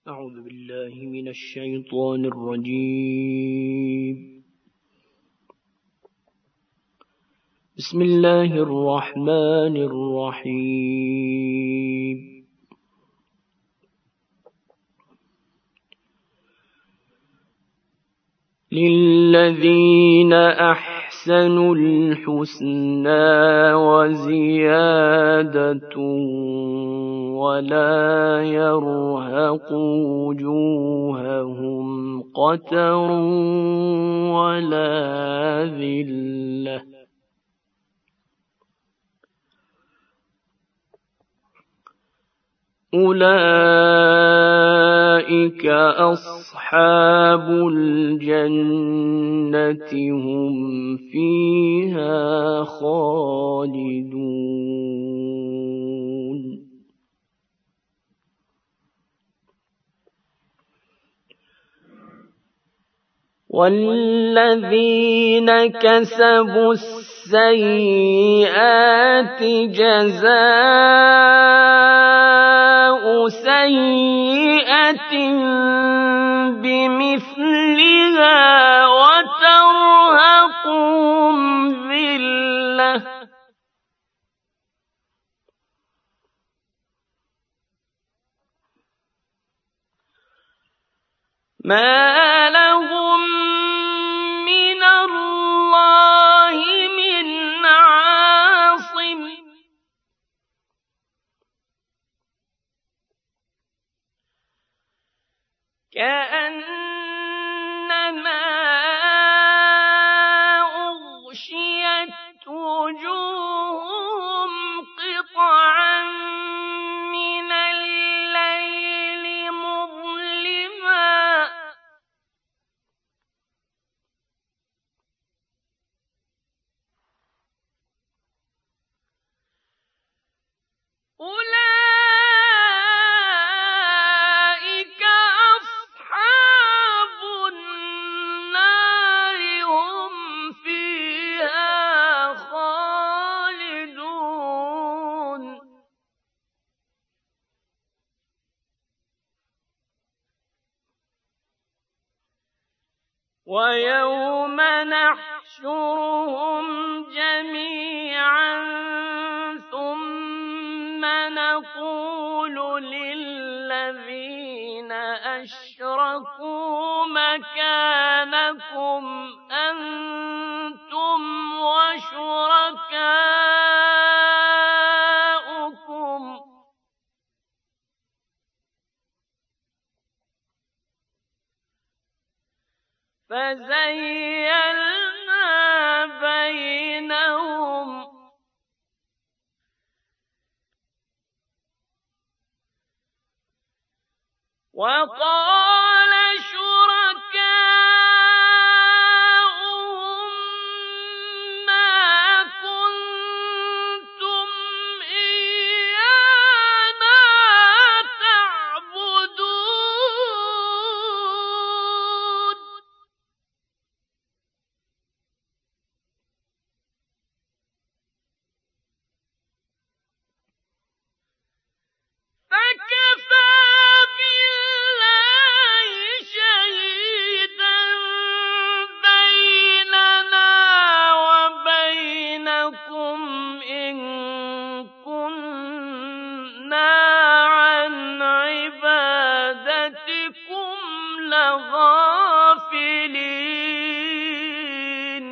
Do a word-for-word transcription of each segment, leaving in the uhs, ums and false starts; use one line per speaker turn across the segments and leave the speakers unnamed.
أعوذ بالله من الشيطان الرجيم. بسم الله الرحمن الرحيم. للذين أحسنوا الحسنى وزيادة ولا يرهق وجوههم قتر ولا ذلة أولئك أصحاب الجنة هم فيها خالدون. والذين كسبوا السيئات جزاء سيئة بمثلها وترهقهم ذلة ما لهم من الله من عاصم كأنما أغشيت وجوههم قطعا من الليل مظلما أولئك أصحاب النار هم فيها خالدون. ويوم نحشرهم جميعا ثم نقول للذين أشركوا مكانكم أنتم وشركاؤكم فزيّلنا بينهم وقال شركاؤهم ما كنتم إيانا تعبدون فكفى بالله شهيدا بيننا وبينكم إن كنا عن عبادتكم لغافلين.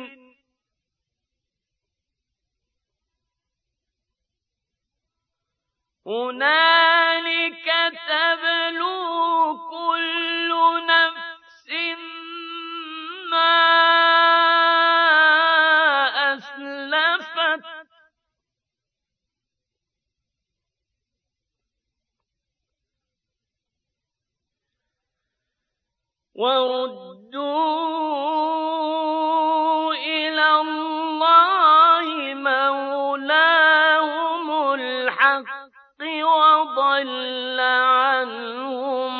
هنالك تبلو كل نفس ما أسلفت وردوا إلى الله مولاهم الحق وضل عنهم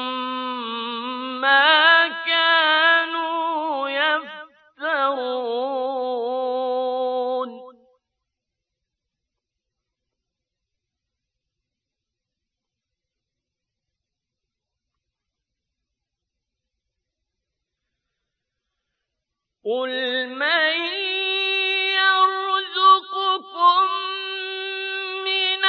ما كانوا يفترون. قل من يرزقكم من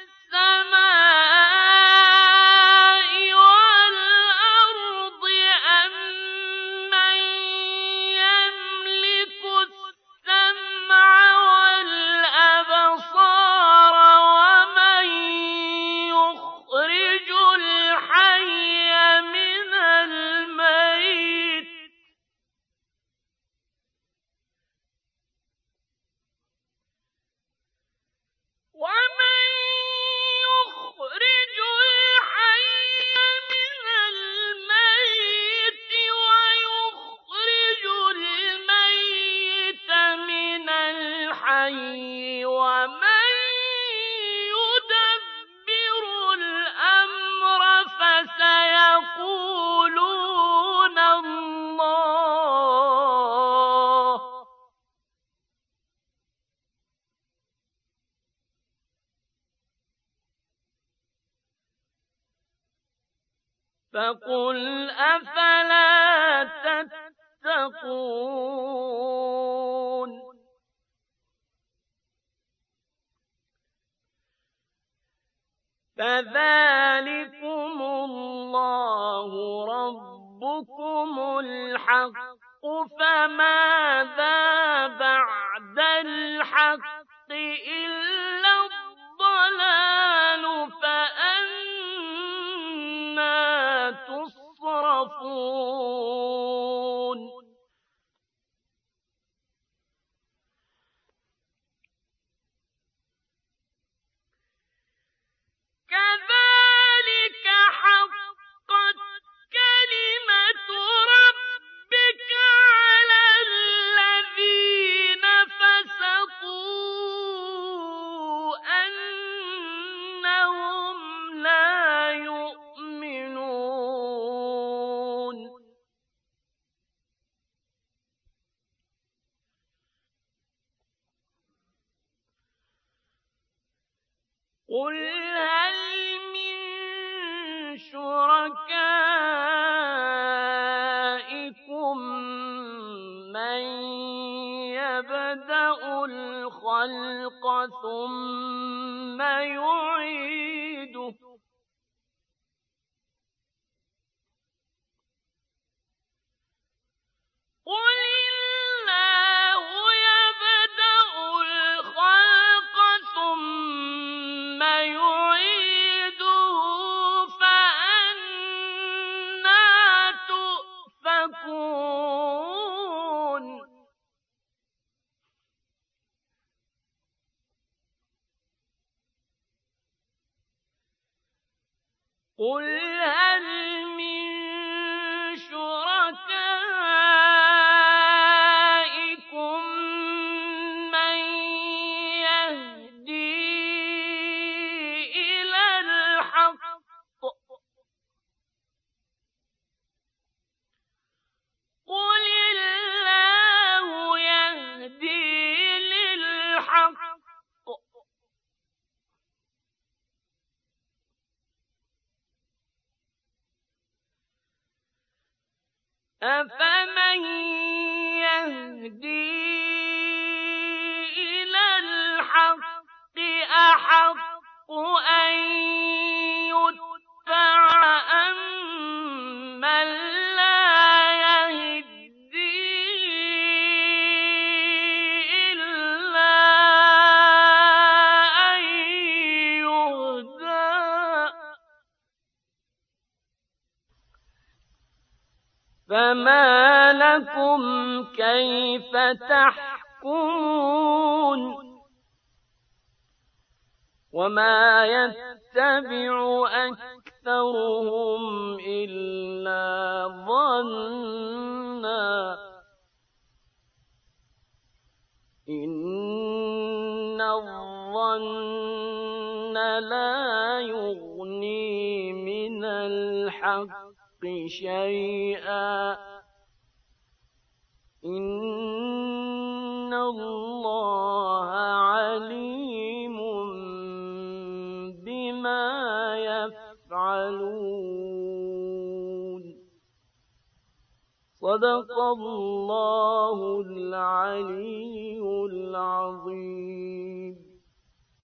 السماء والأرض أم من يملك السمع والأبصار ومن يخرج الحي من الميت ومن يخرج الحي من الميت ويخرج الميت من الحي ومن يدبر الأمر فسيقولون الله فقل أفلا تتقون فذلكم الله ربكم الحق فماذا بعد الحق إلا الضلال فأنى تصرفون كذلك حقت كلمة ربك على الذين فسقوا أنهم لا يؤمنون قل هل من شركائكم من يبدأ الخلق ثم يعيده قل الله يبدأ الخلق ثم يعيده فأنى تؤفكون قل هل من شركائكم من يهدي إلى الحق قل الله يهدي للحق أفمن يهدي إلى الحق أحق أن يتبع أمن لا يهدي إلا أن يهدى فما لكم كيف تحكمون وما يتبع أكثرهم إلا ظنا إن الظن لا يغني من الحق شيئا إن الله عليم بما يفعلون صدق الله الله العلي العظيم.